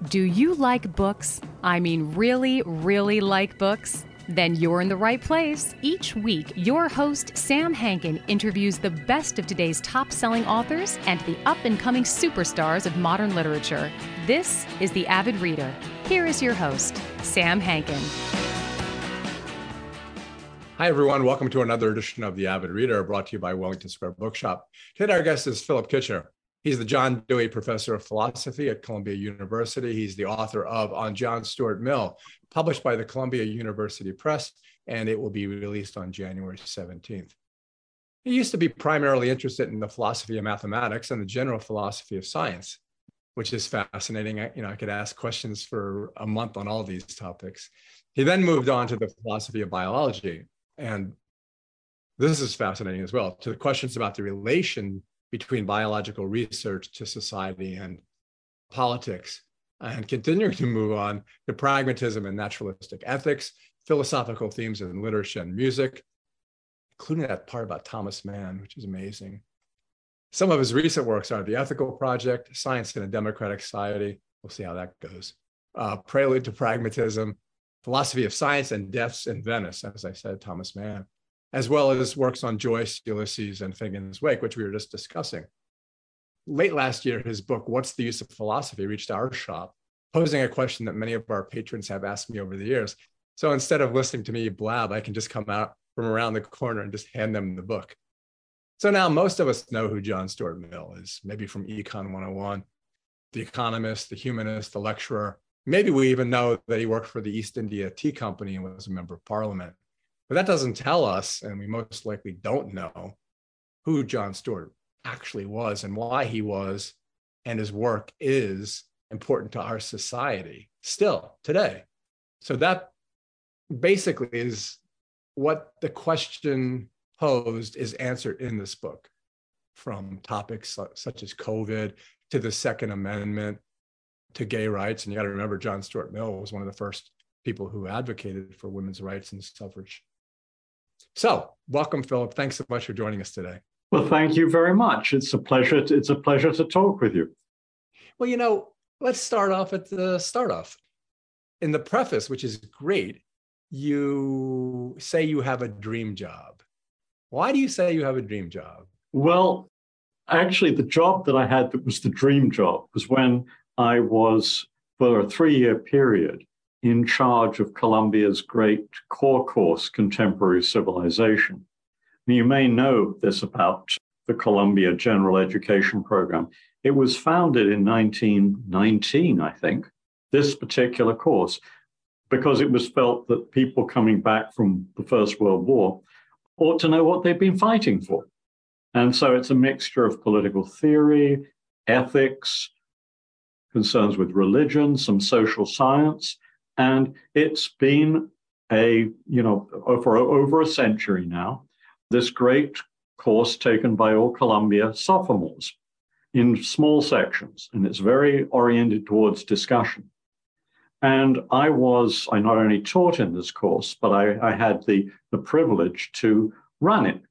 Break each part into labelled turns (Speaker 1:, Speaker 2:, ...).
Speaker 1: Do you like books? I mean, really, really like books? Then you're in the right place. Each week, your host, Sam Hankin, interviews the best of today's top-selling authors and the up-and-coming superstars of modern literature. This is The Avid Reader. Here is your host, Sam Hankin.
Speaker 2: Hi, everyone. Welcome to another edition of The Avid Reader, brought to you by Wellington Square Bookshop. Today, our guest is Philip Kitchener. He's the John Dewey Professor of Philosophy at Columbia University. He's the author of On John Stuart Mill, published by the Columbia University Press, and it will be released on January 17th. He used to be primarily interested in the philosophy of mathematics and the general philosophy of science, which is fascinating. I could ask questions for a month on all these topics. He then moved on to the philosophy of biology, and this is fascinating as well, to the questions about the relation between biological research to society and politics, and continuing to move on to pragmatism and naturalistic ethics, philosophical themes in literature and music, including that part about Thomas Mann, which is amazing. Some of his recent works are The Ethical Project, Science in a Democratic Society. We'll see how that goes. Prelude to Pragmatism, Philosophy of Science, and Deaths in Venice, as I said, Thomas Mann, as well as works on Joyce, Ulysses, and Finnegans Wake, which we were just discussing. Late last year, his book, What's the Use of Philosophy, reached our shop, posing a question that many of our patrons have asked me over the years. So instead of listening to me blab, I can just come out from around the corner and just hand them the book. So now most of us know who John Stuart Mill is, maybe from Econ 101, the economist, the humanist, the lecturer. Maybe we even know that he worked for the East India Tea Company and was a member of parliament. But that doesn't tell us, and we most likely don't know, who John Stuart actually was and why he was and his work is important to our society still today. So that basically is what the question posed is answered in this book, from topics such as COVID to the Second Amendment to gay rights. And you got to remember, John Stuart Mill was one of the first people who advocated for women's rights and suffrage. So welcome, Philip. Thanks so much for joining us today.
Speaker 3: Well, thank you very much. It's a pleasure to talk with you.
Speaker 2: Well, let's start off at the start off. In the preface, which is great, you say you have a dream job. Why do you say you have a dream job?
Speaker 3: Well, actually, the job that I had that was the dream job was when I was, for a 3-year period, in charge of Columbia's great core course, Contemporary Civilization. And you may know this about the Columbia General Education Program. It was founded in 1919, I think, this particular course, because it was felt that people coming back from the First World War ought to know what they've been fighting for. And so it's a mixture of political theory, ethics, concerns with religion, some social science. And it's been for over a century now, this great course taken by all Columbia sophomores in small sections. And it's very oriented towards discussion. And I not only taught in this course, but I had the privilege to run it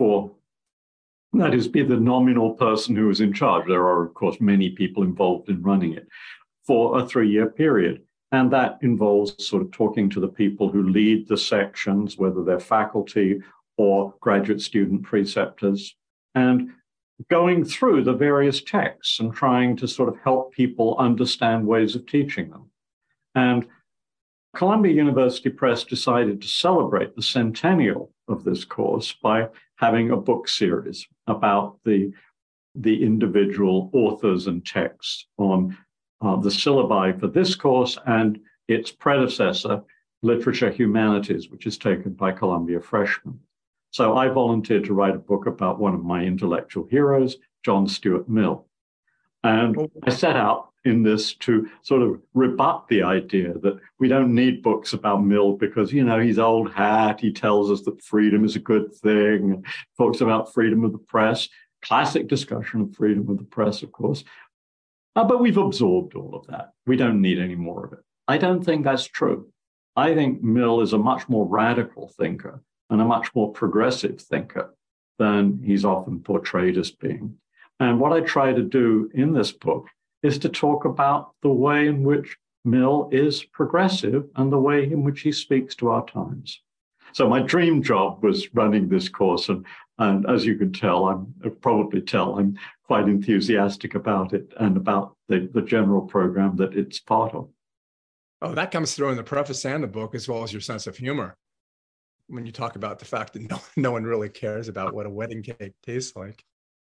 Speaker 3: that is, be the nominal person who was in charge. There are, of course, many people involved in running it for a 3-year period. And that involves sort of talking to the people who lead the sections, whether they're faculty or graduate student preceptors, and going through the various texts and trying to sort of help people understand ways of teaching them. And Columbia University Press decided to celebrate the centennial of this course by having a book series about the individual authors and texts on the syllabi for this course and its predecessor, Literature Humanities, which is taken by Columbia freshmen. So I volunteered to write a book about one of my intellectual heroes, John Stuart Mill. And I set out in this to sort of rebut the idea that we don't need books about Mill because, he's old hat. He tells us that freedom is a good thing, and talks about freedom of the press, classic discussion of freedom of the press, of course. But we've absorbed all of that. We don't need any more of it. I don't think that's true. I think Mill is a much more radical thinker and a much more progressive thinker than he's often portrayed as being. And what I try to do in this book is to talk about the way in which Mill is progressive and the way in which he speaks to our times. So my dream job was running this course, and as you can tell, I'm quite enthusiastic about it and about the general program that it's part of.
Speaker 2: Oh, that comes through in the preface and the book, as well as your sense of humor, when you talk about the fact that no one really cares about what a wedding cake tastes like.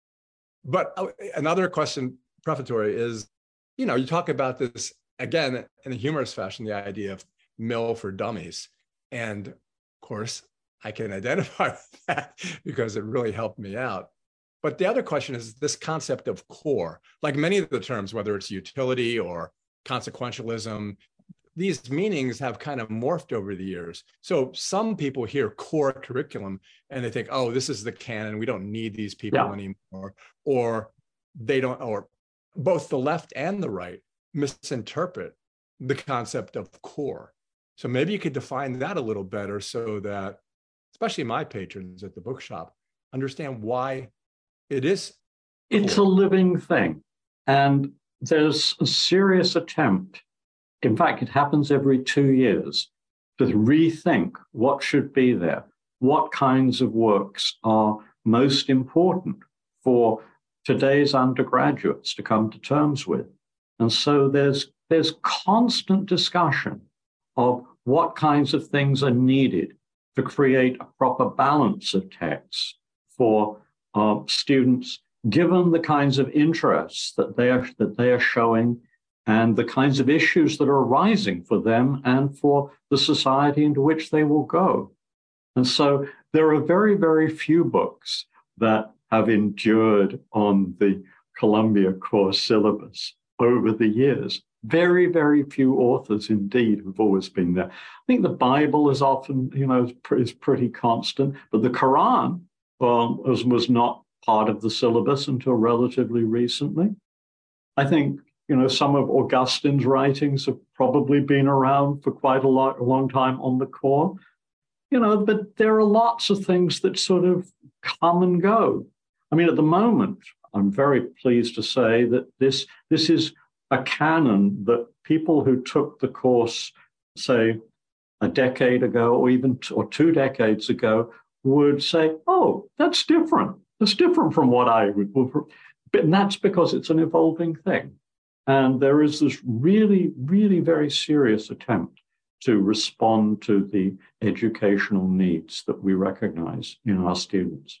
Speaker 2: But another question prefatory is, you talk about this, again, in a humorous fashion, the idea of Mill for dummies. And of course, I can identify with that because it really helped me out. But the other question is this concept of core. Like many of the terms, whether it's utility or consequentialism, these meanings have kind of morphed over the years. So some people hear core curriculum and they think, oh, this is the canon. We don't need these people anymore. Or they don't, or both the left and the right misinterpret the concept of core. So maybe you could define that a little better so that, especially my patrons at the bookshop, understand why it is core.
Speaker 3: It's a living thing. And there's a serious attempt. In fact, it happens every 2 years to rethink what should be there, what kinds of works are most important for today's undergraduates to come to terms with. And so there's constant discussion of what kinds of things are needed to create a proper balance of texts for students, given the kinds of interests that they are showing and the kinds of issues that are arising for them and for the society into which they will go. And so there are very, very few books that have endured on the Columbia course syllabus over the years. Very, very few authors indeed have always been there. I think the Bible is often, is pretty constant, but the Quran was not part of the syllabus until relatively recently. I think some of Augustine's writings have probably been around for quite a long time on the core, but there are lots of things that sort of come and go. I mean, at the moment, I'm very pleased to say that this is a canon that people who took the course, say, a decade ago or 2 decades ago would say, oh, that's different. That's different from what I would. And that's because it's an evolving thing. And there is this really, really very serious attempt to respond to the educational needs that we recognize in our students.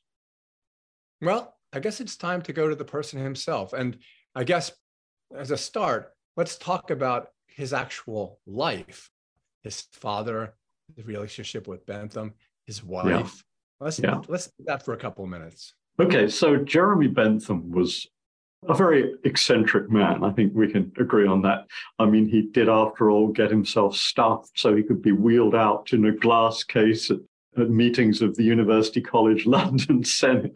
Speaker 2: Well, I guess it's time to go to the person himself. And I guess as a start, let's talk about his actual life, his father, the relationship with Bentham, his wife. Let's do that for a couple of minutes.
Speaker 3: Okay, so Jeremy Bentham was a very eccentric man. I think we can agree on that. I mean, he did, after all, get himself stuffed so he could be wheeled out in a glass case at meetings of the University College London Senate.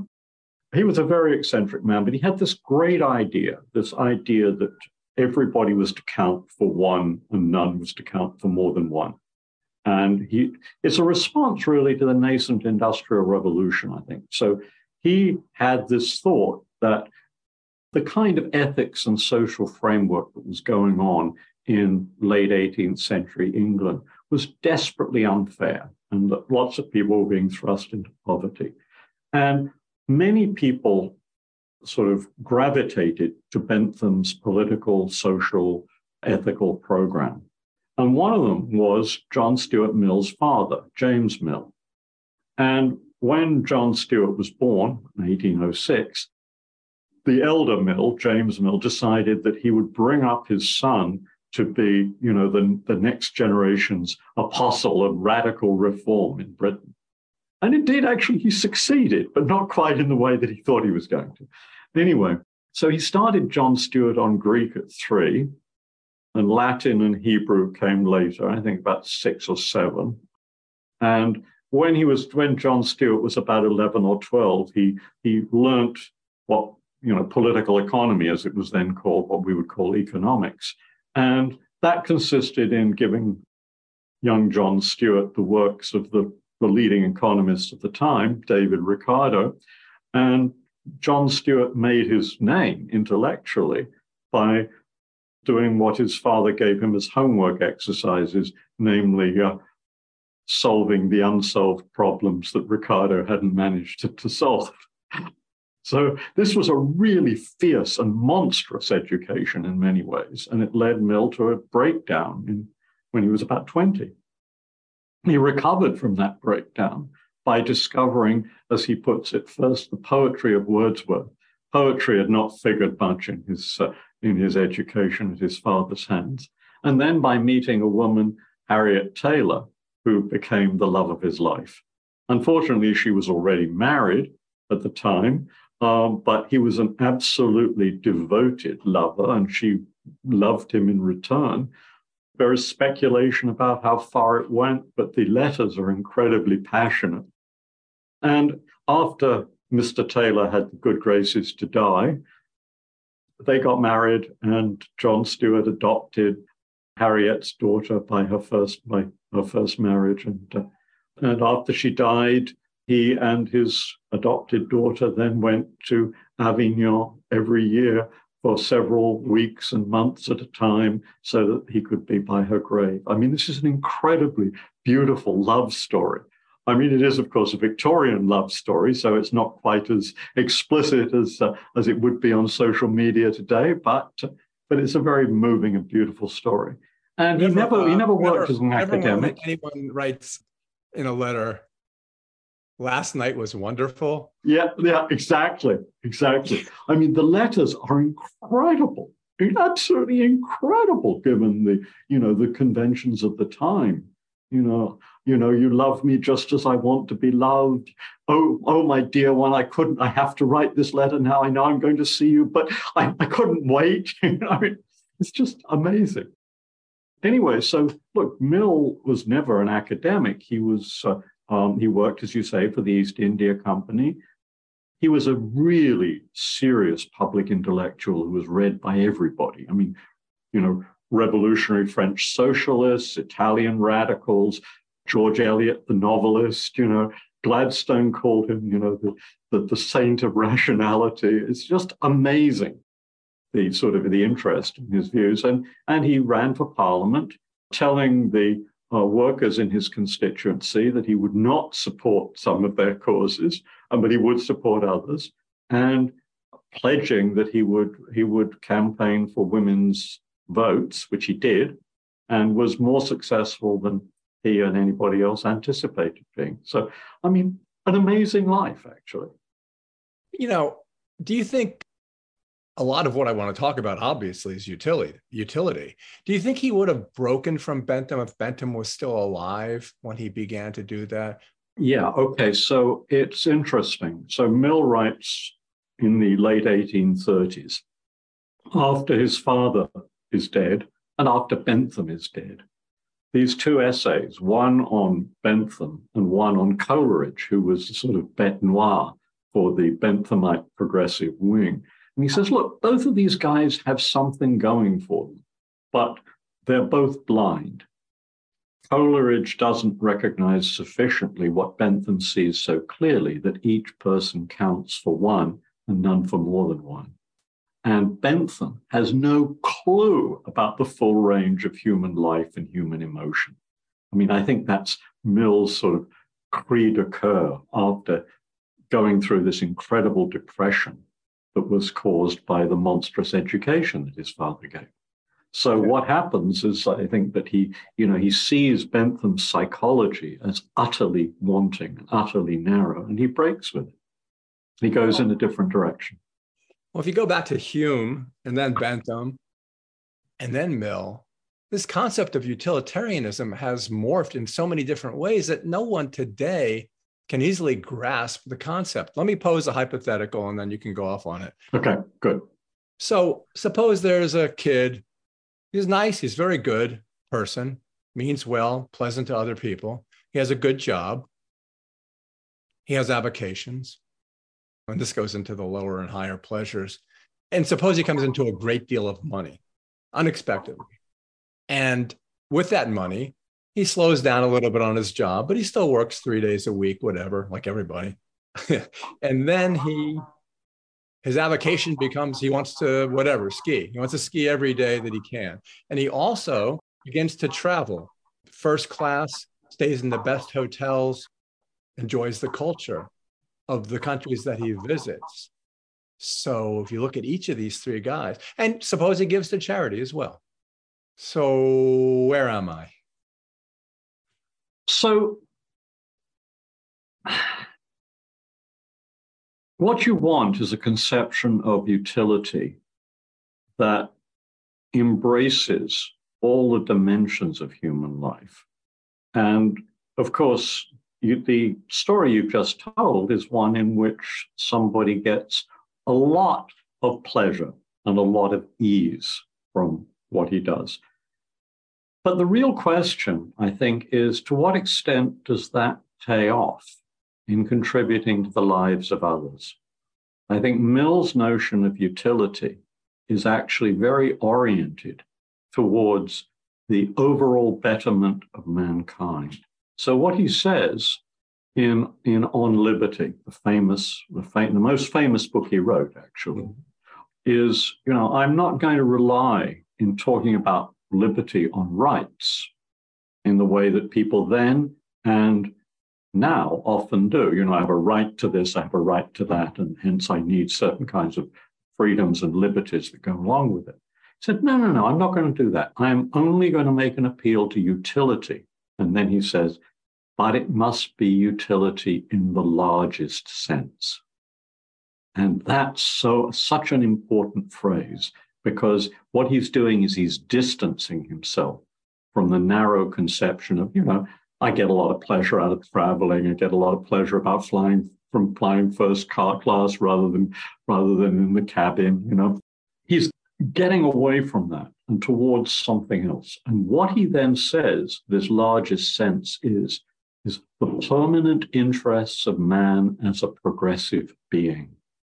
Speaker 3: He was a very eccentric man, but he had this great idea, that everybody was to count for one and none was to count for more than one. And it's a response really to the nascent Industrial Revolution, I think. So he had this thought that the kind of ethics and social framework that was going on in late 18th century England was desperately unfair, and that lots of people were being thrust into poverty. And many people sort of gravitated to Bentham's political, social, ethical program. And one of them was John Stuart Mill's father, James Mill. And when John Stuart was born in 1806, the elder Mill, James Mill, decided that he would bring up his son to be, the next generation's apostle of radical reform in Britain. And indeed, actually, he succeeded, but not quite in the way that he thought he was going to. Anyway, so he started John Stuart on Greek at 3, and Latin and Hebrew came later, I think about 6 or 7. And when John Stuart was about 11 or 12, he learnt what, political economy, as it was then called, what we would call economics. And that consisted in giving young John Stuart the works of the leading economists of the time, David Ricardo. And John Stuart made his name intellectually by doing what his father gave him as homework exercises, namely solving the unsolved problems that Ricardo hadn't managed to solve. So this was a really fierce and monstrous education in many ways, and it led Mill to a breakdown when he was about 20. He recovered from that breakdown by discovering, as he puts it, first the poetry of Wordsworth. Poetry had not figured much in his education at his father's hands. And then by meeting a woman, Harriet Taylor, who became the love of his life. Unfortunately, she was already married at the time, but he was an absolutely devoted lover, and she loved him in return. There is speculation about how far it went, but the letters are incredibly passionate. And after Mr. Taylor had the good graces to die, they got married, and John Stuart adopted Harriet's daughter by her first marriage. And after she died, he and his adopted daughter then went to Avignon every year for several weeks and months at a time so that he could be by her grave. I mean, this is an incredibly beautiful love story. I mean, it is, of course, a Victorian love story, so it's not quite as explicit as it would be on social media today, but it's a very moving and beautiful story. And he never worked as an academic.
Speaker 2: Anyone writes in a letter, "Last night was wonderful."
Speaker 3: Yeah, exactly. I mean, the letters are incredible, absolutely incredible, given the conventions of the time. You love me just as I want to be loved. Oh, my dear one, I have to write this letter now. I know I'm going to see you, but I couldn't wait. I mean, it's just amazing. Anyway, so look, Mill was never an academic. He worked, as you say, for the East India Company. He was a really serious public intellectual who was read by everybody. I mean, revolutionary French socialists, Italian radicals, George Eliot, the novelist, Gladstone called him, the saint of rationality. It's just amazing, the interest in his views. And he ran for parliament, telling the workers in his constituency that he would not support some of their causes, but he would support others, and pledging that he would campaign for women's votes, which he did, and was more successful than he and anybody else anticipated being. So, I mean, an amazing life, actually.
Speaker 2: Do you think a lot of what I want to talk about, obviously, is utility. Do you think he would have broken from Bentham if Bentham was still alive when he began to do that?
Speaker 3: Yeah, okay, so it's interesting. So Mill writes in the late 1830s, after his father is dead and after Bentham is dead, these two essays, one on Bentham and one on Coleridge, who was the sort of bête noire for the Benthamite progressive wing. And he says, look, both of these guys have something going for them, but they're both blind. Coleridge doesn't recognize sufficiently what Bentham sees so clearly, that each person counts for one and none for more than one. And Bentham has no clue about the full range of human life and human emotion. I mean, I think that's Mill's sort of cri de coeur after going through this incredible depression that was caused by the monstrous education that his father gave. So what happens is, I think that he sees Bentham's psychology as utterly wanting and utterly narrow, and he breaks with it. He goes in a different direction.
Speaker 2: Well, if you go back to Hume and then Bentham and then Mill, this concept of utilitarianism has morphed in so many different ways that no one today can easily grasp the concept. Let me pose a hypothetical and then you can go off on it.
Speaker 3: Okay, good.
Speaker 2: So suppose there's a kid. He's nice. He's a very good person, means well, pleasant to other people. He has a good job. He has avocations. And this goes into the lower and higher pleasures. And suppose he comes into a great deal of money, unexpectedly. And with that money, he slows down a little bit on his job, but he still works 3 days a week, whatever, like everybody. And then he His avocation becomes he wants to whatever, ski. He wants to ski every day that he can. And he also begins to travel first class, stays in the best hotels, enjoys the culture of the countries that he visits. So if you look at each of these three guys, and suppose he gives to charity as well. So where am I?
Speaker 3: So what you want is a conception of utility that embraces all the dimensions of human life. And of course, the story you've just told is one in which somebody gets a lot of pleasure and a lot of ease from what he does. But the real question, I think, is to what extent does that pay off in contributing to the lives of others? I think Mill's notion of utility is actually very oriented towards the overall betterment of mankind. So what he says in On Liberty, the most famous book he wrote, actually, is, I'm not going to rely in talking about liberty on rights in the way that people then and now often do. I have a right to this, I have a right to that, and hence I need certain kinds of freedoms and liberties that go along with it. He said, no, I'm not going to do that. I'm only going to make an appeal to utility. And then he says, but it must be utility in the largest sense. And that's such an important phrase, because what he's doing is he's distancing himself from the narrow conception of, I get a lot of pleasure out of traveling. I get a lot of pleasure about flying first class rather than in the cabin. He's getting away from that and towards something else. And what he then says, this largest sense is the permanent interests of man as a progressive being.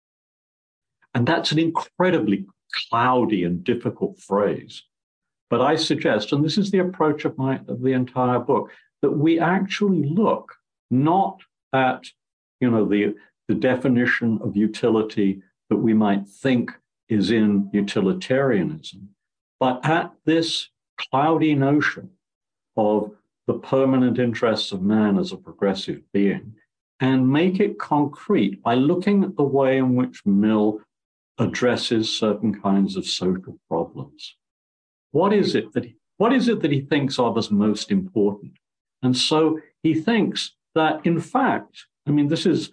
Speaker 3: And that's an incredibly cloudy and difficult phrase. But I suggest, and this is the approach of the entire book, that we actually look not at, the definition of utility that we might think is in utilitarianism, but at this cloudy notion of the permanent interests of man as a progressive being, and make it concrete by looking at the way in which Mill addresses certain kinds of social problems. What is it that he thinks are the most important? And so he thinks that, in fact, this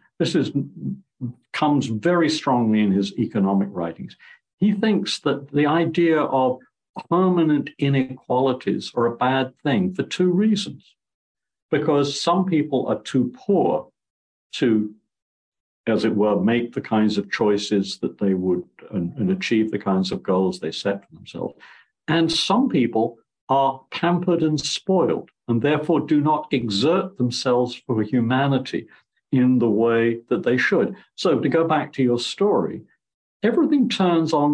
Speaker 3: comes very strongly in his economic writings. He thinks that the idea of permanent inequalities are a bad thing for two reasons. Because some people are too poor to, as it were, make the kinds of choices that they would and achieve the kinds of goals they set for themselves. And some people are pampered and spoiled and therefore do not exert themselves for humanity in the way that they should. So to go back to your story, everything turns on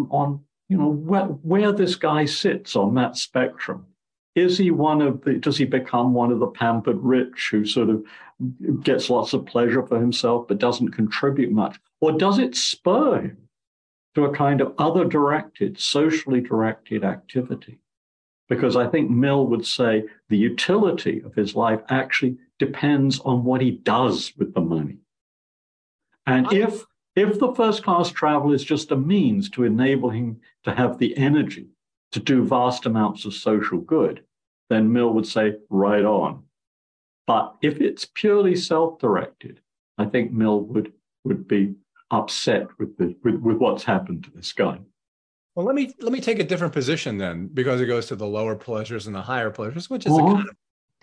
Speaker 3: where this guy sits on that spectrum. Does he become one of the pampered rich who sort of gets lots of pleasure for himself but doesn't contribute much? Or does it spur him to a kind of other-directed, socially directed activity? Because I think Mill would say the utility of his life actually depends on what he does with the money. And if the first-class travel is just a means to enable him to have the energy to do vast amounts of social good, then Mill would say, right on. But if it's purely self-directed, I think Mill would be upset with what's happened to this guy.
Speaker 2: Well, let me take a different position then, because it goes to the lower pleasures and the higher pleasures, which is a kind of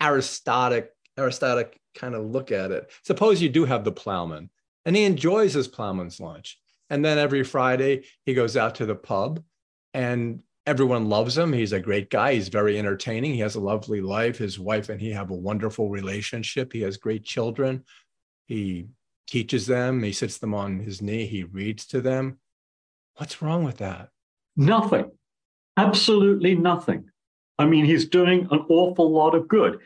Speaker 2: Aristotic kind of look at it. Suppose you do have the plowman, and he enjoys his plowman's lunch, and then every Friday he goes out to the pub, and everyone loves him. He's a great guy. He's very entertaining. He has a lovely life. His wife and he have a wonderful relationship. He has great children. He teaches them. He sits them on his knee. He reads to them. What's wrong with that?
Speaker 3: Nothing. Absolutely nothing. He's doing an awful lot of good.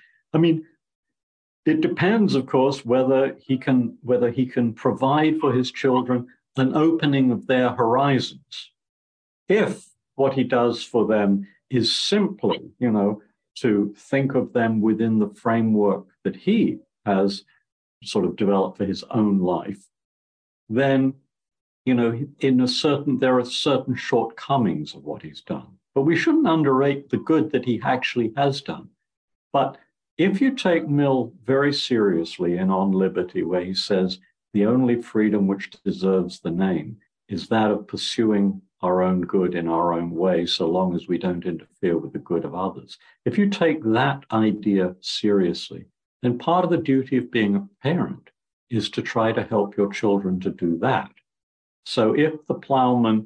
Speaker 3: It depends, of course, whether he can provide for his children an opening of their horizons. If what he does for them is simply, to think of them within the framework that he has sort of developed for his own life, then, there are certain shortcomings of what he's done. But we shouldn't underrate the good that he actually has done. But if you take Mill very seriously in On Liberty, where he says the only freedom which deserves the name is that of pursuing our own good in our own way, so long as we don't interfere with the good of others. If you take that idea seriously, then part of the duty of being a parent is to try to help your children to do that. So if the plowman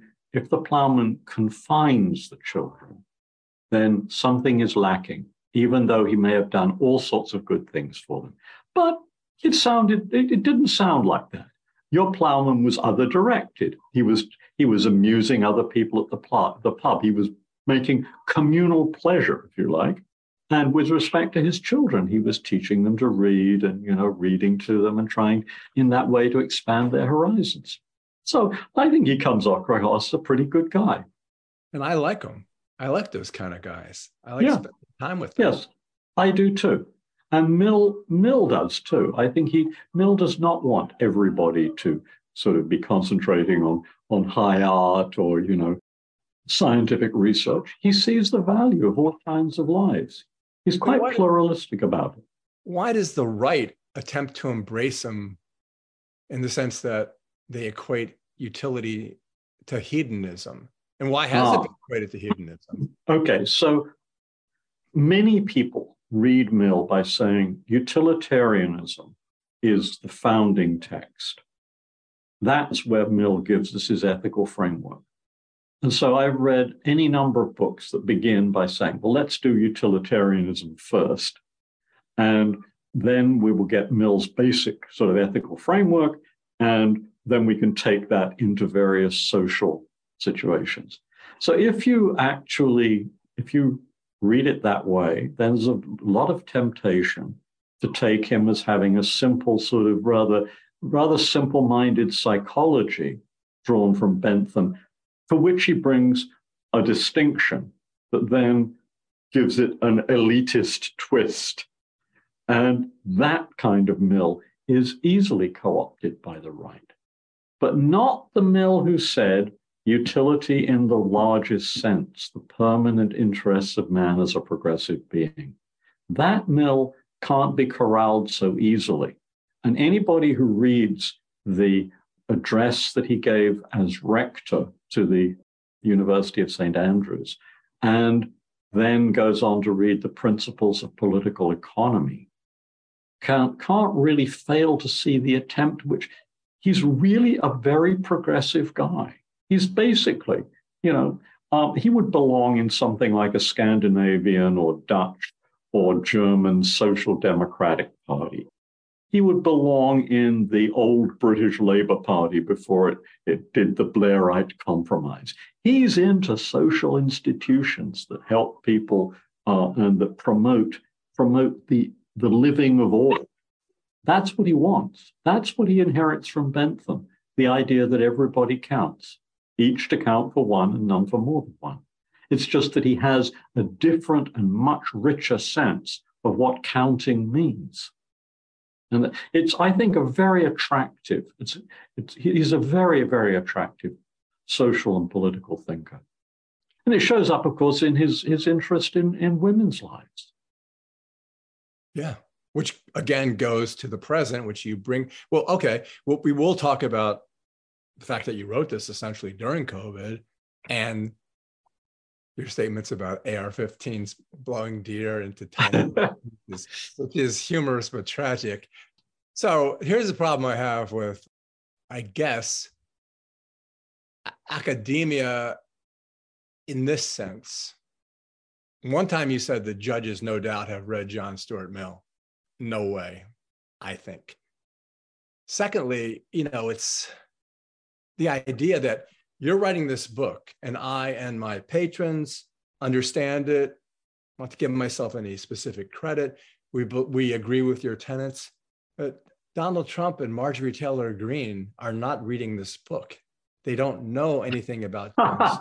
Speaker 3: confines the children, then something is lacking, even though he may have done all sorts of good things for them. But it didn't sound like that. Your plowman was other directed. He was amusing other people at the pub. He was making communal pleasure, if you like. And with respect to his children, he was teaching them to read and, reading to them and trying in that way to expand their horizons. So I think he comes across a pretty good guy.
Speaker 2: And I like him. I like those kind of guys. I like spending time with them.
Speaker 3: Yes, I do too. And Mill does too. I think Mill does not want everybody to sort of be concentrating on high art or, scientific research. He sees the value of all kinds of lives. He's quite pluralistic about it.
Speaker 2: Why does the right attempt to embrace him in the sense that they equate utility to hedonism? And why has it been equated to hedonism?
Speaker 3: Okay, so many people read Mill by saying utilitarianism is the founding text. That's where Mill gives us his ethical framework. And so I've read any number of books that begin by saying, well, let's do utilitarianism first, and then we will get Mill's basic sort of ethical framework, and then we can take that into various social situations. So if you read it that way, then there's a lot of temptation to take him as having a simple sort of rather simple-minded psychology drawn from Bentham, for which he brings a distinction that then gives it an elitist twist. And that kind of Mill is easily co-opted by the right. But not the Mill who said utility in the largest sense, the permanent interests of man as a progressive being. That Mill can't be corralled so easily. And anybody who reads the address that he gave as rector to the University of St. Andrews, and then goes on to read the Principles of Political Economy, can't really fail to see the attempt, which he's really a very progressive guy. He's basically, he would belong in something like a Scandinavian or Dutch or German Social Democratic Party. He would belong in the old British Labour Party before it did the Blairite Compromise. He's into social institutions that help people and that promote the living of all. That's what he wants. That's what he inherits from Bentham, the idea that everybody counts, each to count for one and none for more than one. It's just that he has a different and much richer sense of what counting means. And it's, I think, a very attractive, he's a very, very attractive social and political thinker. And it shows up, of course, in his interest in women's lives.
Speaker 2: Yeah, which again goes to the present, which you bring. Well, okay, well, we will talk about the fact that you wrote this essentially during COVID and your statements about AR-15s blowing deer into tiny pieces, which is humorous but tragic. So here's the problem I have with, I guess, academia in this sense. One time you said the judges no doubt have read John Stuart Mill. No way, I think. Secondly, it's the idea that you're writing this book and I and my patrons understand it. Not to give myself any specific credit. We agree with your tenets, but Donald Trump and Marjorie Taylor Greene are not reading this book. They don't know anything about guns.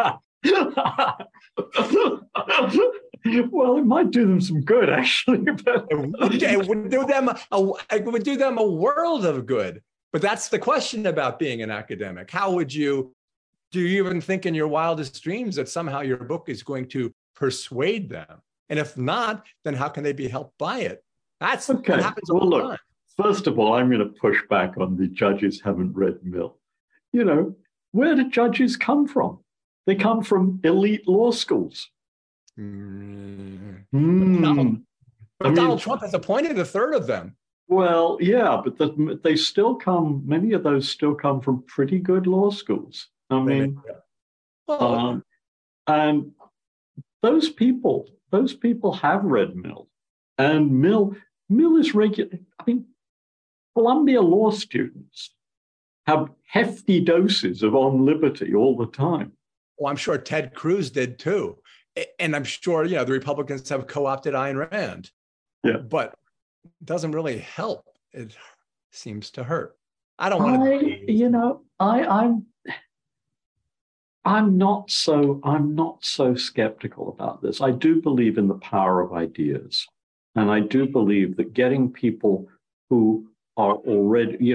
Speaker 3: Well, it might do them some good, actually.
Speaker 2: It would do them a world of good. But that's the question about being an academic. Do you even think in your wildest dreams that somehow your book is going to persuade them? And if not, then how can they be helped by it? That's
Speaker 3: okay.
Speaker 2: What happens
Speaker 3: well,
Speaker 2: all the
Speaker 3: look,
Speaker 2: time.
Speaker 3: First of all, I'm going to push back on the judges haven't read Mill. Where do judges come from? They come from elite law schools.
Speaker 2: Donald Trump has appointed a third of them.
Speaker 3: Well, yeah, but they still come, many of those still come from pretty good law schools. And those people have read Mill. And Mill is regular. I mean, Columbia law students have hefty doses of On Liberty all the time.
Speaker 2: Well, I'm sure Ted Cruz did too. And I'm sure, the Republicans have co-opted Ayn Rand.
Speaker 3: Yeah.
Speaker 2: But it doesn't really help. It seems to hurt. I don't want to.
Speaker 3: I'm not so skeptical about this. I do believe in the power of ideas. And I do believe that getting people who are already,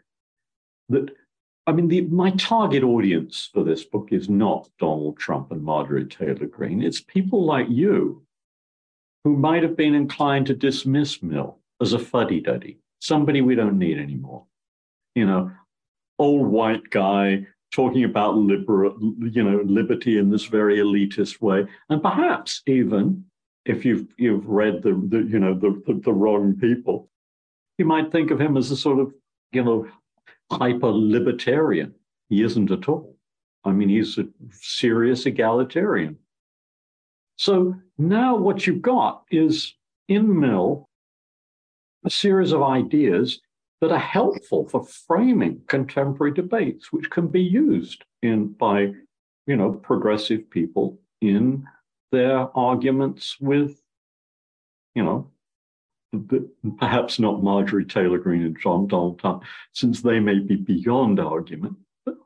Speaker 3: my target audience for this book is not Donald Trump and Marjorie Taylor Greene. It's people like you who might have been inclined to dismiss Mill as a fuddy-duddy, somebody we don't need anymore. Old white guy talking about liberty in this very elitist way. And perhaps even if you've read the wrong people, you might think of him as a sort of, hyper-libertarian. He isn't at all. I mean, he's a serious egalitarian. So now what you've got is, in Mill, a series of ideas that are helpful for framing contemporary debates, which can be used by progressive people in their arguments with, perhaps not Marjorie Taylor Greene and Donald Trump, since they may be beyond argument, but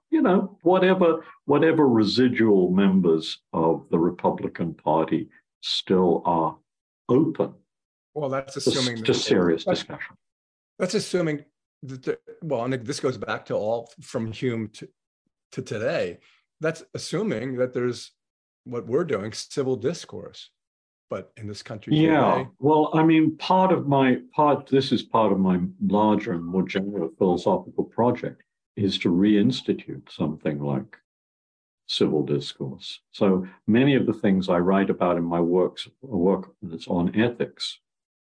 Speaker 3: whatever residual members of the Republican Party still are open.
Speaker 2: Well, that's assuming
Speaker 3: to serious discussion.
Speaker 2: That's assuming that. And this goes back to all from Hume to today. That's assuming that there's what we're doing, civil discourse. But in this country today,
Speaker 3: well, I mean, this is part of my larger and more general philosophical project, is to reinstitute something like civil discourse. So many of the things I write about in my work that's on ethics,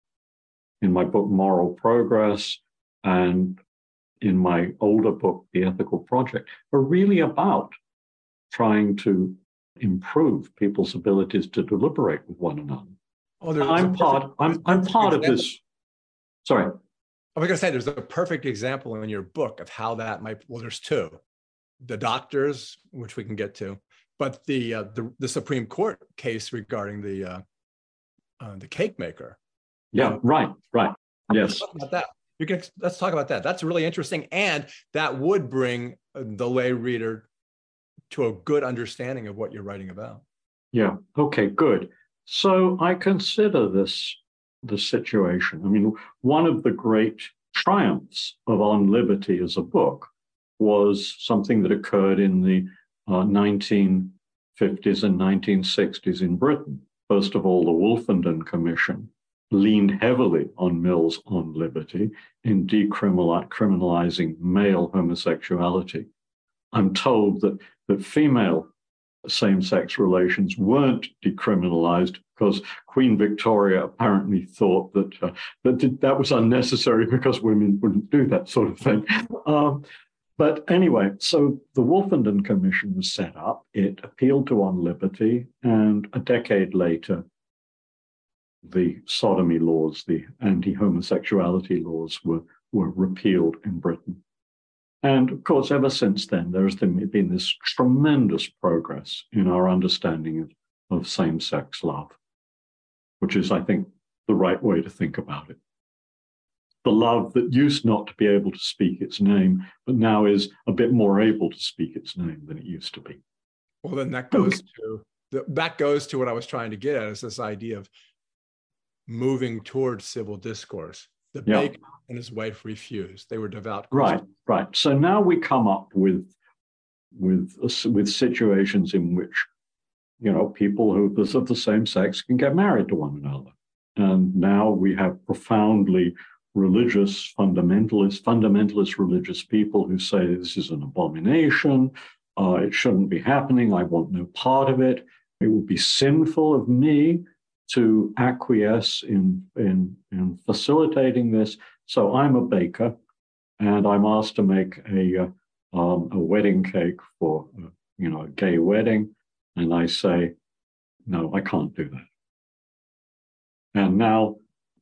Speaker 3: in my book Moral Progress, and in my older book The Ethical Project, are really about trying to improve people's abilities to deliberate with one another. I'm part of this. Sorry.
Speaker 2: I was going to say, there's a perfect example in your book of how that might. Well, there's two: the doctors, which we can get to, but the Supreme Court case regarding the cake maker.
Speaker 3: Yeah. Right. Yes.
Speaker 2: Let's talk about that. That's really interesting, and that would bring the lay reader to a good understanding of what you're writing about.
Speaker 3: Yeah. Okay, good. So I consider the situation. I mean, one of the great triumphs of On Liberty as a book was something that occurred in the 1950s and 1960s in Britain. First of all, the Wolfenden Commission leaned heavily on Mill's On Liberty in decriminalizing male homosexuality. I'm told that female same-sex relations weren't decriminalized because Queen Victoria apparently thought that was unnecessary because women wouldn't do that sort of thing. But anyway, so the Wolfenden Commission was set up. It appealed to On Liberty, and a decade later, the sodomy laws, the anti-homosexuality laws were repealed in Britain. And of course, ever since then, there has been this tremendous progress in our understanding of same-sex love, which is, I think, the right way to think about it. the love that used not to be able to speak its name, but now is a bit more able to speak its name than it used to be.
Speaker 2: Well, then that goes to what I was trying to get at, is this idea of moving towards civil discourse. The baker and his wife refused. They were devout Christians.
Speaker 3: Right. So now we come up with situations in which, people who are of the same sex can get married to one another. And now we have profoundly religious, fundamentalist religious people who say this is an abomination. It shouldn't be happening. I want no part of it. It would be sinful of me to acquiesce in facilitating this. So I'm a baker, and I'm asked to make a wedding cake for a gay wedding, and I say, no, I can't do that. And now,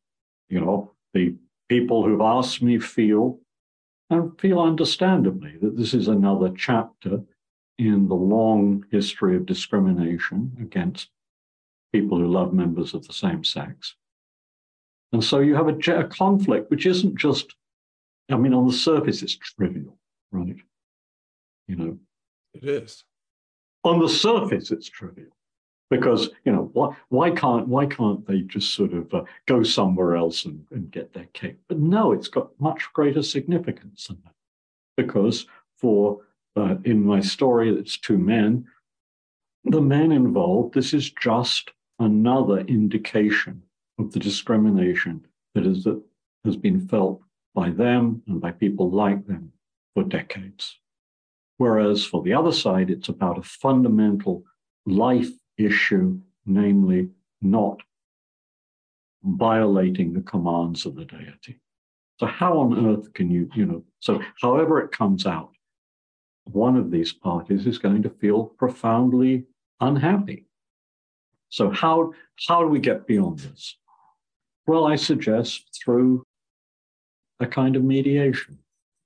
Speaker 3: the people who've asked me feel understandably that this is another chapter in the long history of discrimination against people who love members of the same sex. And so you have a conflict which isn't just, on the surface, it's trivial, right?
Speaker 2: It is.
Speaker 3: On the surface, it's trivial. Because, why can't they just sort of go somewhere else and get their cake? But no, it's got much greater significance than that. Because in my story, it's two men, the men involved, this is just another indication of the discrimination that has been felt by them and by people like them for decades. Whereas for the other side, it's about a fundamental life issue, namely not violating the commands of the deity. So how on earth can so however it comes out, one of these parties is going to feel profoundly unhappy. So how do we get beyond this? Well, I suggest through a kind of mediation.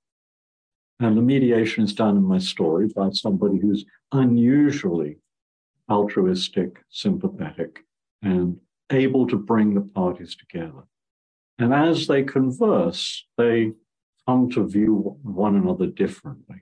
Speaker 3: And the mediation is done in my story by somebody who's unusually altruistic, sympathetic, and able to bring the parties together. And as they converse, they come to view one another differently.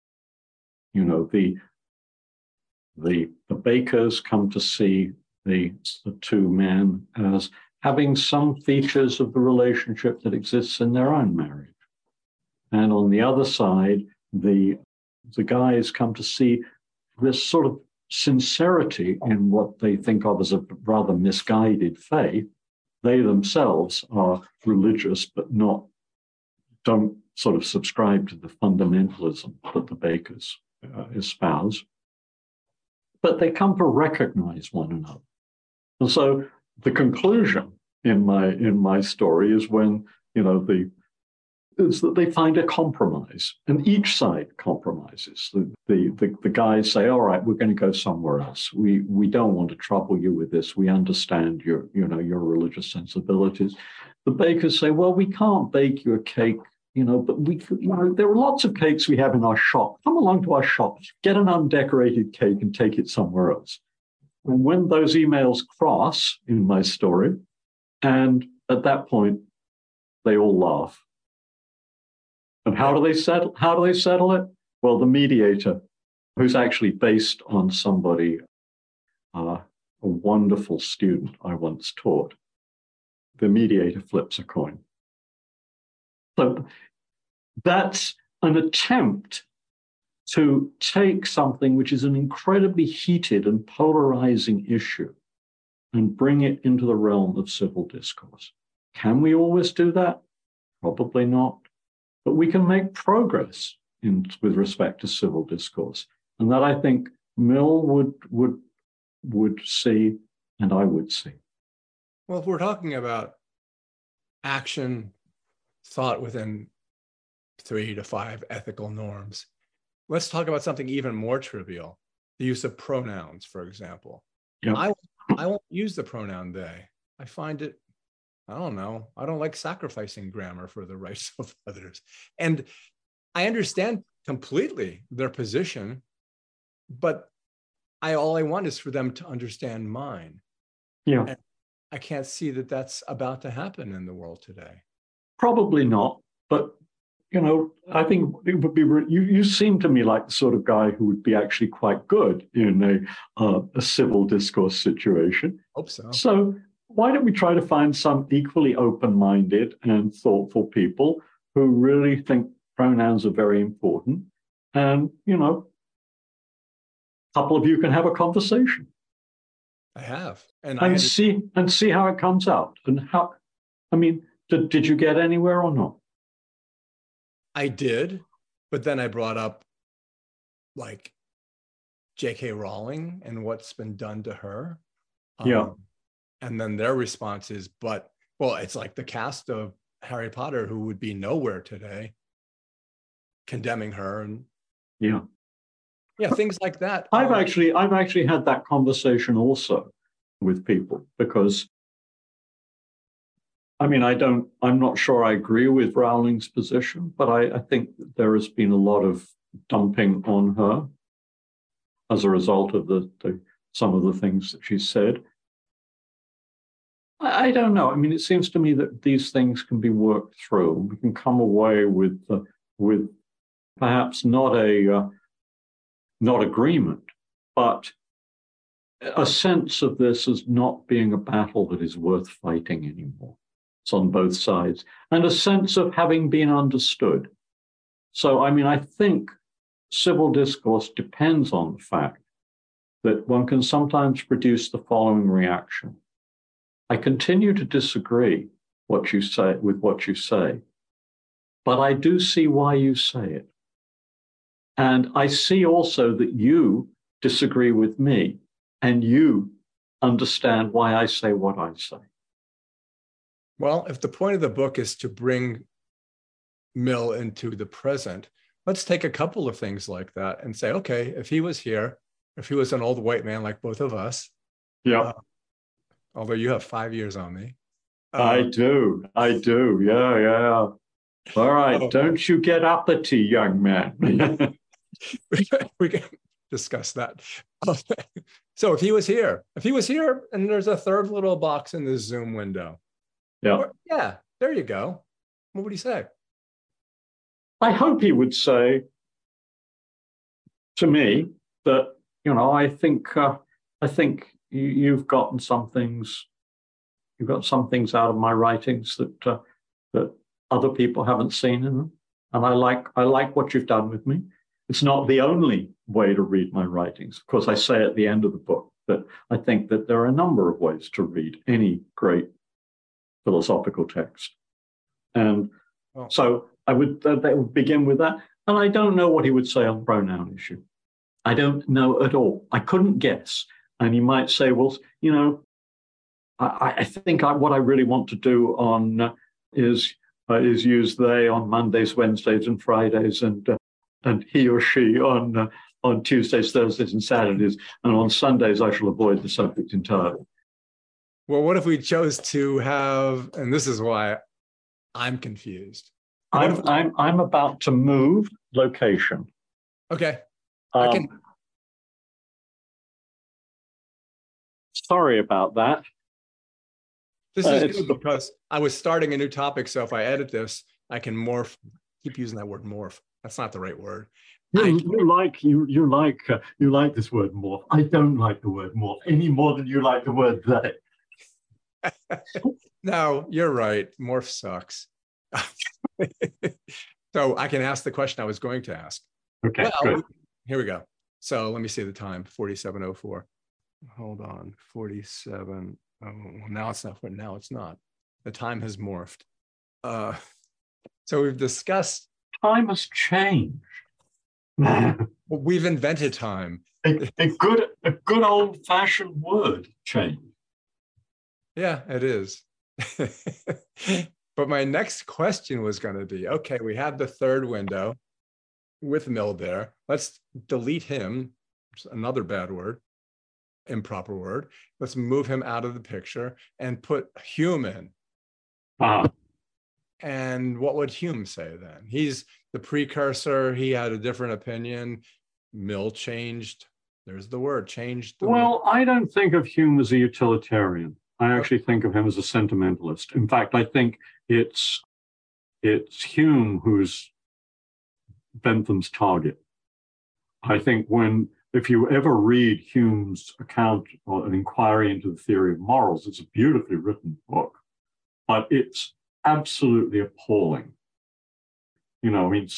Speaker 3: The bakers come to see the two men as having some features of the relationship that exists in their own marriage. And on the other side, the guys come to see this sort of sincerity in what they think of as a rather misguided faith. They themselves are religious, but don't sort of subscribe to the fundamentalism that the bakers espouse. But they come to recognize one another. And so the conclusion in my story is when, is that they find a compromise, and each side compromises. The guys say, all right, we're going to go somewhere else. We don't want to trouble you with this. We understand your religious sensibilities. The bakers say, well, we can't bake you a cake, but we could, there are lots of cakes we have in our shop. Come along to our shop, get an undecorated cake and take it somewhere else. And when those emails cross in my story, and at that point, they all laugh. And how do they settle it? Well, the mediator, who's actually based on somebody, a wonderful student I once taught, the mediator flips a coin. So that's an attempt to take something which is an incredibly heated and polarizing issue and bring it into the realm of civil discourse. Can we always do that? Probably not. But we can make progress with respect to civil discourse. And that I think Mill would see, and I would see.
Speaker 2: Well, if we're talking about action thought within 3 to 5 ethical norms, let's talk about something even more trivial, the use of pronouns, for example. Yep. I won't use the pronoun they. I find it, I don't know, I don't like sacrificing grammar for the rights of others. And I understand completely their position, but all I want is for them to understand mine.
Speaker 3: Yeah.
Speaker 2: And I can't see that that's about to happen in the world today.
Speaker 3: Probably not, but I think it would be. You seem to me like the sort of guy who would be actually quite good in a civil discourse situation.
Speaker 2: Hope so.
Speaker 3: So why don't we try to find some equally open-minded and thoughtful people who really think pronouns are very important, and a couple of you can have a conversation.
Speaker 2: I have,
Speaker 3: and see how it comes out, and how. I mean, did you get anywhere or not?
Speaker 2: I did, but then I brought up like J.K. Rowling and what's been done to her.
Speaker 3: Yeah.
Speaker 2: And then their response is, it's like the cast of Harry Potter who would be nowhere today, condemning her and things like that.
Speaker 3: I've actually had that conversation also with people, because I'm not sure I agree with Rowling's position, but I think there has been a lot of dumping on her as a result of some of the things that she said. I don't know. I mean, it seems to me that these things can be worked through. We can come away with perhaps not agreement, but a sense of this as not being a battle that is worth fighting anymore. It's on both sides, and a sense of having been understood. So, I think civil discourse depends on the fact that one can sometimes produce the following reaction. I continue to disagree with what you say, but I do see why you say it. And I see also that you disagree with me, and you understand why I say what I say.
Speaker 2: Well, if the point of the book is to bring Mill into the present, let's take a couple of things like that and say, okay, if he was here, if he was an old white man like both of us, although you have 5 years on me.
Speaker 3: I do. Yeah. All right. Don't you get uppity, young man.
Speaker 2: We can discuss that. So if he was here, and there's a third little box in this Zoom window. Yeah, there you go. What would he say?
Speaker 3: I hope he would say to me that, I think you've gotten some things. You've got some things out of my writings that other people haven't seen in them, and I like what you've done with me. It's not the only way to read my writings. Of course, I say at the end of the book that I think that there are a number of ways to read any great philosophical text, and so I would that would begin with that. And I don't know what he would say on the pronoun issue. I don't know at all. I couldn't guess. And he might say, well, I think what I really want to do is use they on Mondays, Wednesdays, and Fridays, and he or she on Tuesdays, Thursdays, and Saturdays, and on Sundays I shall avoid the subject entirely.
Speaker 2: Well, what if we chose to have, and this is why I'm confused.
Speaker 3: I'm about to move location.
Speaker 2: Okay.
Speaker 3: Sorry about that.
Speaker 2: This is good because I was starting a new topic, so if I edit this, I can morph. Keep using that word morph. That's not the right word.
Speaker 3: You like this word morph. I don't like the word morph any more than you like the word they.
Speaker 2: No, you're right. Morph sucks. So I can ask the question I was going to ask.
Speaker 3: Okay, good.
Speaker 2: Here we go. So let me see the time, 47:04. Hold on, 47. Oh, now it's not. Now it's not. The time has morphed. So we've discussed.
Speaker 3: Time has changed.
Speaker 2: We've invented time.
Speaker 3: A good old-fashioned word, change.
Speaker 2: Yeah, it is. But my next question was going to be, okay, we have the third window with Mill there. Let's delete him. Another bad word, improper word. Let's move him out of the picture and put Hume in. And what would Hume say then? He's the precursor. He had a different opinion. Mill changed. There's the word, changed.
Speaker 3: Well, I don't think of Hume as a utilitarian. I actually think of him as a sentimentalist. In fact, I think it's it's Hume who's Bentham's target. I think if you ever read Hume's account or an inquiry into the theory of morals, it's a beautifully written book, but it's absolutely appalling. You know, I mean,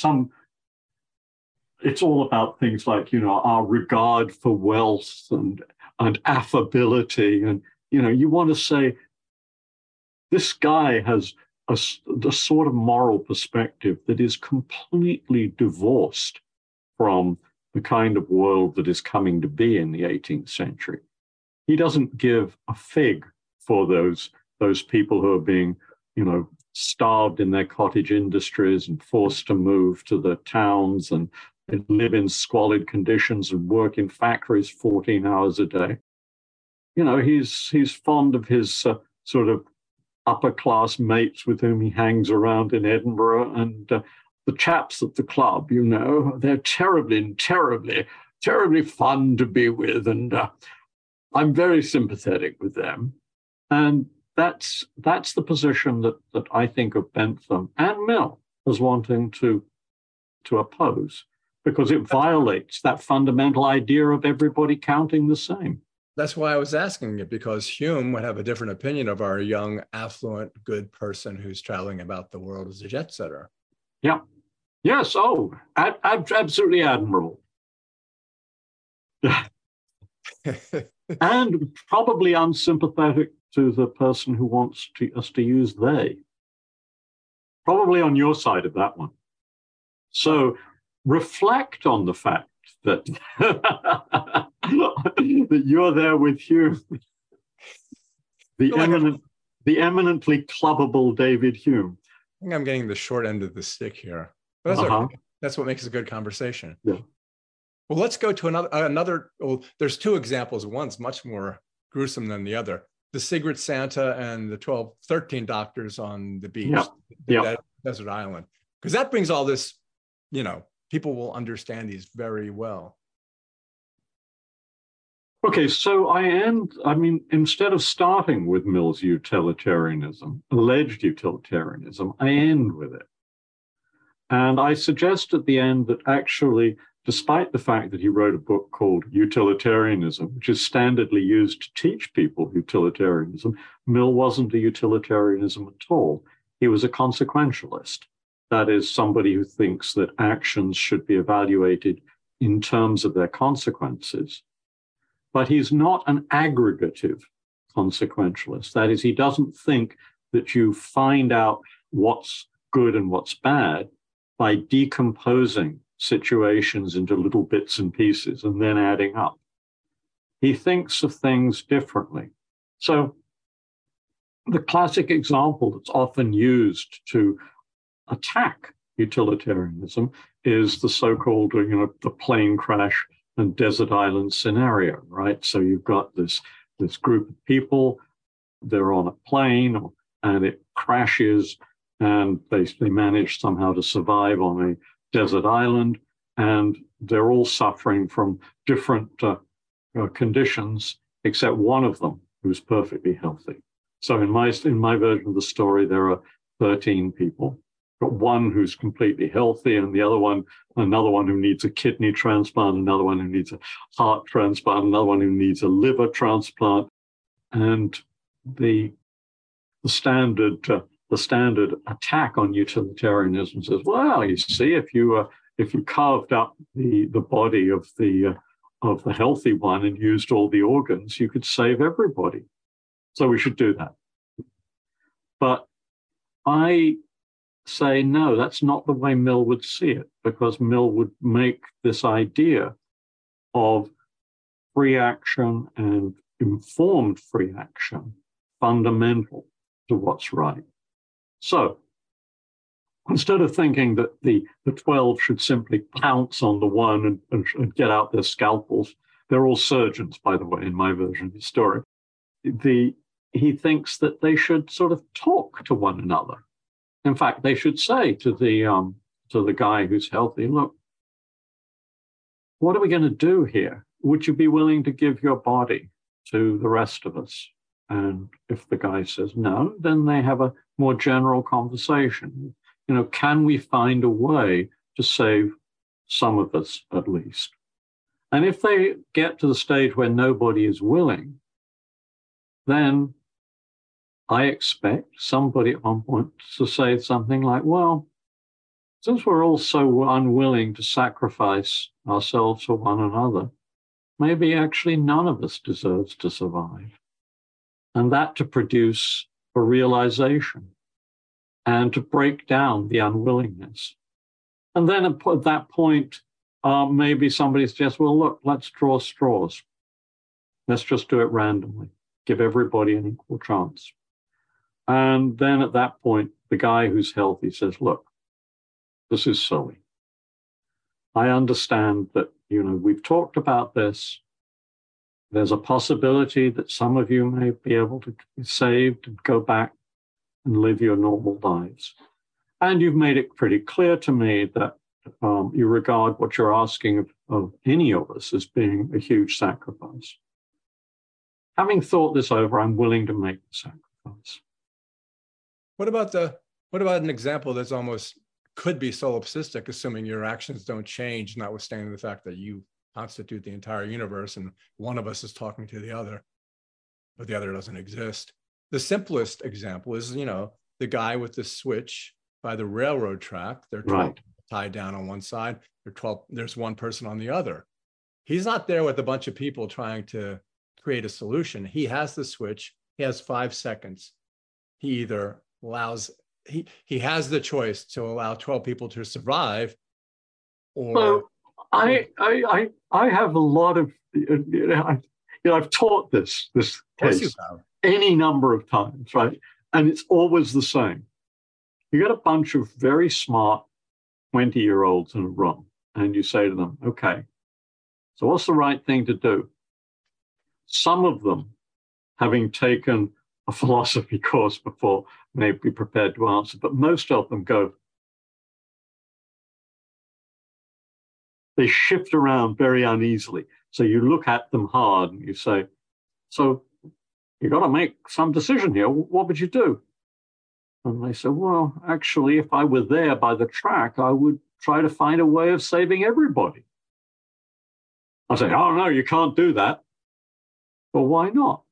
Speaker 3: it's all about things like, you know, our regard for wealth and affability. And, you know, you want to say, this guy has the sort of moral perspective that is completely divorced from the kind of world that is coming to be in the 18th century. He doesn't give a fig for those people who are being, you know, starved in their cottage industries and forced to move to the towns and live in squalid conditions and work in factories 14 hours a day. You know, he's fond of his sort of upper class mates with whom he hangs around in Edinburgh, and the chaps at the club, you know, they're terribly fun to be with, and I'm very sympathetic with them. And that's the position that I think of Bentham and Mill as wanting to oppose, because it violates that fundamental idea of everybody counting the same.
Speaker 2: That's why I was asking it, because Hume would have a different opinion of our young, affluent, good person who's traveling about the world as a jet setter.
Speaker 3: Yeah. Yes. Oh, absolutely admirable. And probably unsympathetic to the person who wants us to use they. Probably on your side of that one. So reflect on the fact that that you're there with Hume, the eminently clubbable David Hume.
Speaker 2: I think I'm getting the short end of the stick here. But that's okay. That's what makes a good conversation.
Speaker 3: Yeah.
Speaker 2: Well, let's go to another. Well, there's two examples. One's much more gruesome than the other. The Secret Santa and the 13 doctors on the beach, that desert island. Because that brings all this, you know, people will understand these very well.
Speaker 3: Okay, so instead of starting with Mill's utilitarianism, alleged utilitarianism, I end with it. And I suggest at the end that actually, despite the fact that he wrote a book called Utilitarianism, which is standardly used to teach people utilitarianism, Mill wasn't a utilitarianism at all. He was a consequentialist. That is, somebody who thinks that actions should be evaluated in terms of their consequences. But he's not an aggregative consequentialist. That is, he doesn't think that you find out what's good and what's bad by decomposing situations into little bits and pieces and then adding up. He thinks of things differently. So the classic example that's often used to attack utilitarianism is the so-called, you know, the plane crash and desert island scenario, right? So you've got this group of people, they're on a plane and it crashes and they manage somehow to survive on a desert island, and they're all suffering from different conditions except one of them who's perfectly healthy. So in my version of the story, there are 13 people. Got one who's completely healthy, and another one who needs a kidney transplant, another one who needs a heart transplant, another one who needs a liver transplant. And the standard attack on utilitarianism says, well, you see, if you carved up the body of the healthy one and used all the organs, you could save everybody. So we should do that. But I say, no, that's not the way Mill would see it, because Mill would make this idea of free action and informed free action fundamental to what's right. So instead of thinking that the 12 should simply pounce on the one and get out their scalpels, they're all surgeons, by the way, in my version of the story, he thinks that they should sort of talk to one another. In fact, they should say to the guy who's healthy, look, what are we going to do here? Would you be willing to give your body to the rest of us? And if the guy says no, then they have a more general conversation. can we find a way to save some of us at least? And if they get to the stage where nobody is willing, then I expect somebody at one point to say something like, well, since we're all so unwilling to sacrifice ourselves for one another, maybe actually none of us deserves to survive. And that to produce a realization and to break down the unwillingness. And then at that point, maybe somebody suggests, well, look, let's draw straws. Let's just do it randomly. Give everybody an equal chance. And then at that point, the guy who's healthy says, look, this is silly. I understand that, we've talked about this. There's a possibility that some of you may be able to be saved and go back and live your normal lives. And you've made it pretty clear to me that you regard what you're asking of any of us as being a huge sacrifice. Having thought this over, I'm willing to make the sacrifice.
Speaker 2: What about an example that's almost could be solipsistic, assuming your actions don't change, notwithstanding the fact that you constitute the entire universe and one of us is talking to the other, but the other doesn't exist? The simplest example is, the guy with the switch by the railroad track. They're 12 tied down on one side. There's one person on the other. He's not there with a bunch of people trying to create a solution. He has the switch. He has 5 seconds. He either allows, he has the choice to allow 12 people to survive, or...
Speaker 3: Well, I have a lot of, I've taught this case any number of times, right? And it's always the same. You get a bunch of very smart 20-year-olds in a room, and you say to them, okay, so what's the right thing to do? Some of them, having taken a philosophy course before, may be prepared to answer, but most of them go, they shift around very uneasily. So you look at them hard and you say, so you got to make some decision here. What would you do? And they say, well, actually, if I were there by the track, I would try to find a way of saving everybody. I say, oh, no, you can't do that. Well, why not?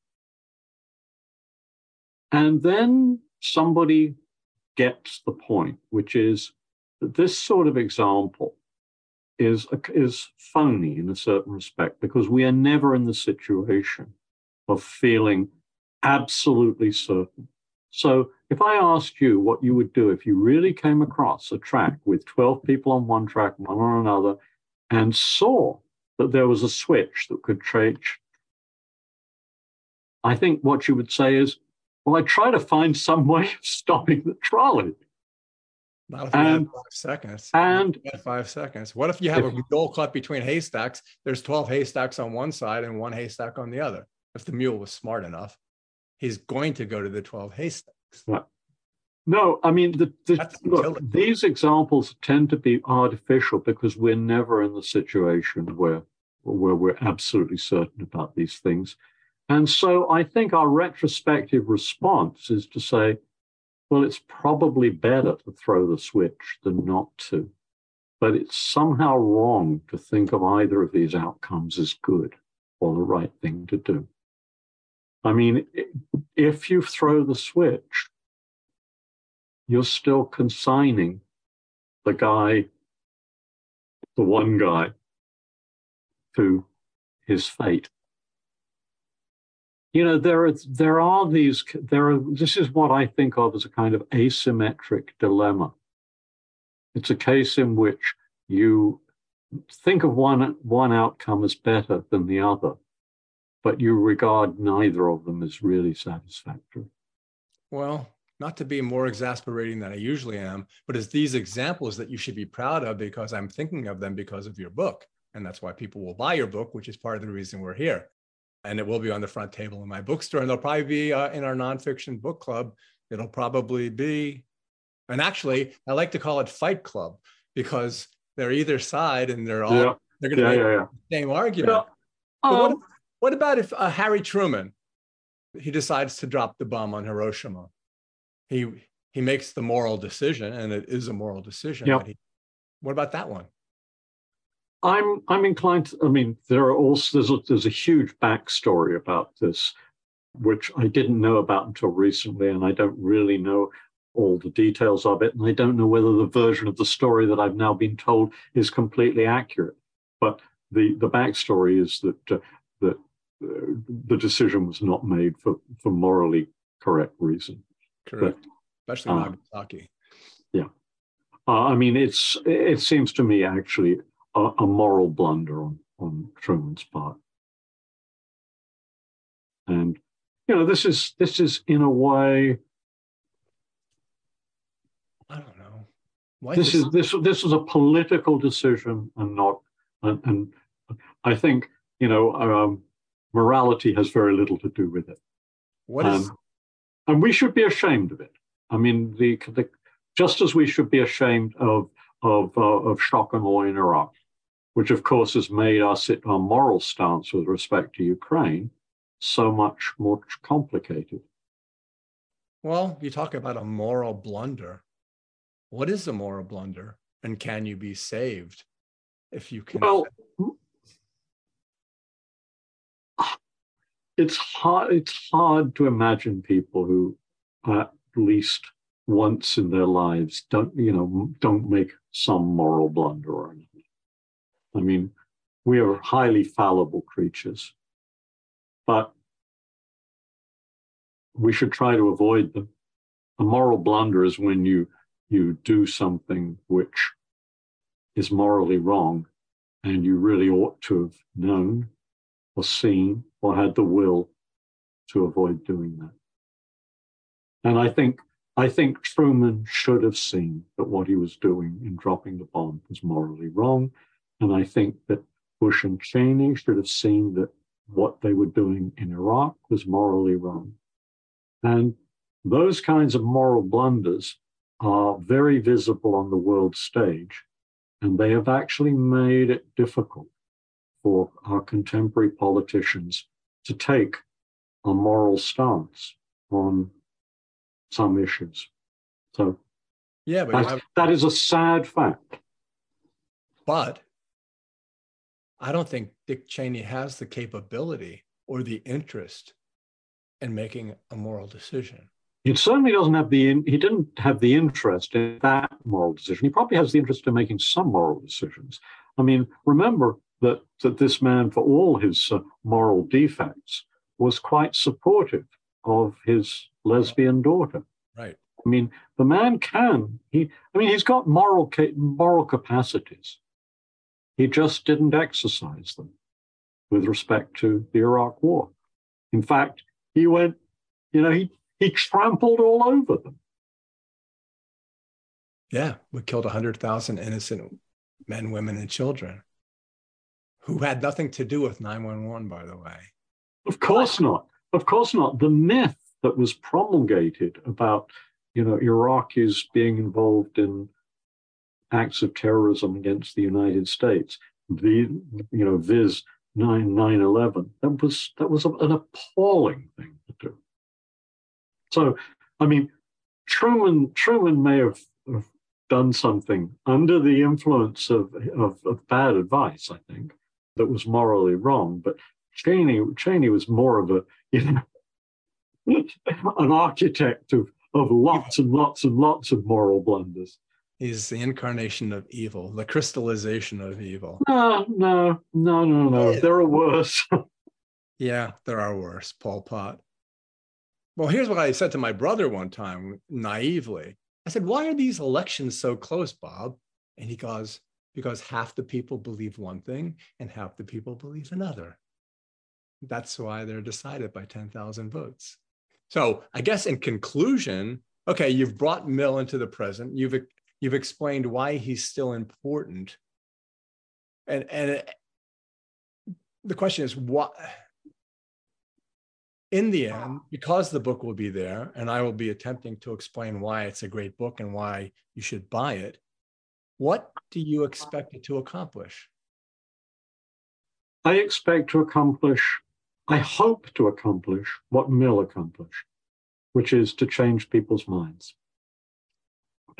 Speaker 3: And then somebody gets the point, which is that this sort of example is phony in a certain respect, because we are never in the situation of feeling absolutely certain. So if I asked you what you would do if you really came across a track with 12 people on one track, one on another, and saw that there was a switch that could change, I think what you would say is, well, I try to find some way of stopping the trolley.
Speaker 2: Not if you had 5 seconds.
Speaker 3: And
Speaker 2: 5 seconds. What if you have a mule caught between haystacks? There's 12 haystacks on one side and one haystack on the other. If the mule was smart enough, he's going to go to the 12 haystacks.
Speaker 3: Right. No, I mean, look, these examples tend to be artificial because we're never in the situation where we're absolutely certain about these things. And so I think our retrospective response is to say, well, it's probably better to throw the switch than not to. But it's somehow wrong to think of either of these outcomes as good or the right thing to do. I mean, if you throw the switch, you're still consigning the one guy, to his fate. This is what I think of as a kind of asymmetric dilemma. It's a case in which you think of one outcome as better than the other, but you regard neither of them as really satisfactory.
Speaker 2: Well, not to be more exasperating than I usually am, but it's these examples that you should be proud of, because I'm thinking of them because of your book. And that's why people will buy your book, which is part of the reason we're here. And it will be on the front table in my bookstore, and they'll probably be in our nonfiction book club. It'll probably be, and actually, I like to call it Fight Club, because they're either side and they're going to make the same argument. But what about if Harry Truman, he decides to drop the bomb on Hiroshima? he makes the moral decision, and it is a moral decision.
Speaker 3: Yep.
Speaker 2: What about that one?
Speaker 3: I'm inclined to, I mean, there's a huge backstory about this, which I didn't know about until recently, and I don't really know all the details of it, and I don't know whether the version of the story that I've now been told is completely accurate. But the backstory is that the decision was not made for morally correct reason.
Speaker 2: Correct, especially Nagasaki.
Speaker 3: Yeah, I mean, it seems to me actually a moral blunder on Truman's part, and this is in a way.
Speaker 2: I don't know.
Speaker 3: This is a political decision, and not, and I think morality has very little to do with it. And we should be ashamed of it. I mean, just as we should be ashamed of shock and awe in Iraq, which of course has made our moral stance with respect to Ukraine so much more complicated.
Speaker 2: Well, you talk about a moral blunder. What is a moral blunder, and can you be saved if you can?
Speaker 3: Well, it's hard to imagine people who, at least once in their lives, don't make some moral blunder or anything. I mean, we are highly fallible creatures, but we should try to avoid them. A moral blunder is when you do something which is morally wrong, and you really ought to have known or seen or had the will to avoid doing that. And I think Truman should have seen that what he was doing in dropping the bomb was morally wrong. And I think that Bush and Cheney should have seen that what they were doing in Iraq was morally wrong. And those kinds of moral blunders are very visible on the world stage, and they have actually made it difficult for our contemporary politicians to take a moral stance on some issues. So
Speaker 2: yeah, but
Speaker 3: that is a sad fact.
Speaker 2: But I don't think Dick Cheney has the capability or the interest in making a moral decision.
Speaker 3: He certainly doesn't have he didn't have the interest in that moral decision. He probably has the interest in making some moral decisions. I mean, remember that this man, for all his moral defects, was quite supportive of his lesbian daughter.
Speaker 2: Right.
Speaker 3: I mean, the man he's got moral capacities. He just didn't exercise them with respect to the Iraq War. In fact, he went, he trampled all over them.
Speaker 2: Yeah, we killed 100,000 innocent men, women, and children who had nothing to do with 911, by the way.
Speaker 3: Of course not. Of course not. The myth that was promulgated about, Iraqis being involved in acts of terrorism against the United States, viz. 9/11, that was an appalling thing to do. So, I mean, Truman may have done something under the influence of bad advice, I think, that was morally wrong. But Cheney was more of an architect of lots and lots and lots of moral blunders.
Speaker 2: He's the incarnation of evil, the crystallization of evil.
Speaker 3: No. There are worse.
Speaker 2: Yeah, there are worse. Pol Pot. Well, here's what I said to my brother one time, naively. I said, why are these elections so close, Bob? And he goes, because half the people believe one thing and half the people believe another. That's why they're decided by 10,000 votes. So I guess in conclusion, okay, you've brought Mill into the present. You've explained why he's still important. And the question is, what? In the end, because the book will be there, and I will be attempting to explain why it's a great book and why you should buy it, what do you expect it to accomplish?
Speaker 3: I hope to accomplish what Mill accomplished, which is to change people's minds.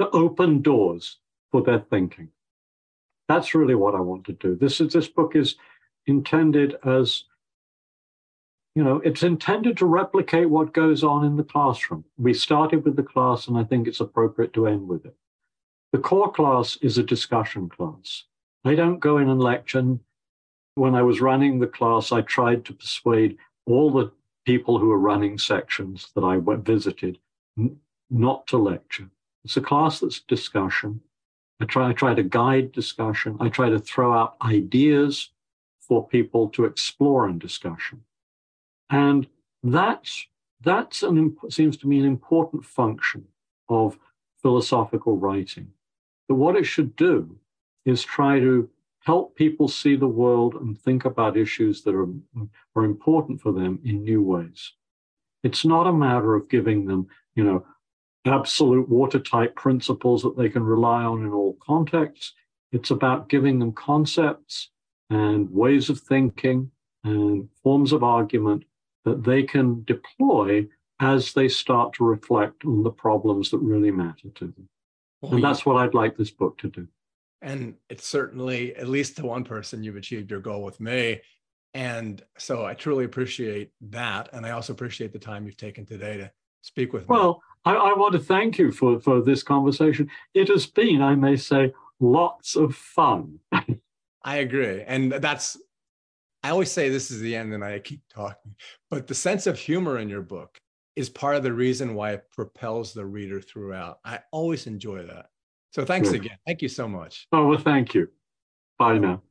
Speaker 3: to open doors for their thinking. That's really what I want to do. This book is intended as, it's intended to replicate what goes on in the classroom. We started with the class, and I think it's appropriate to end with it. The core class is a discussion class. I don't go in and lecture. When I was running the class, I tried to persuade all the people who were running sections that I visited not to lecture. It's a class that's discussion. I try to guide discussion. I try to throw out ideas for people to explore in discussion. And that seems to me an important function of philosophical writing. That what it should do is try to help people see the world and think about issues that are important for them in new ways. It's not a matter of giving them, absolute watertight principles that they can rely on in all contexts. It's about giving them concepts and ways of thinking and forms of argument that they can deploy as they start to reflect on the problems that really matter to them. And that's what I'd like this book to do.
Speaker 2: And it's certainly, at least to one person, you've achieved your goal with me. And so I truly appreciate that. And I also appreciate the time you've taken today to speak with me.
Speaker 3: Well, I want to thank you for this conversation. It has been, I may say, lots of fun.
Speaker 2: I agree. And I always say this is the end and I keep talking, but the sense of humor in your book is part of the reason why it propels the reader throughout. I always enjoy that. So thanks again. Thank you so much.
Speaker 3: Oh, well, thank you. Bye now.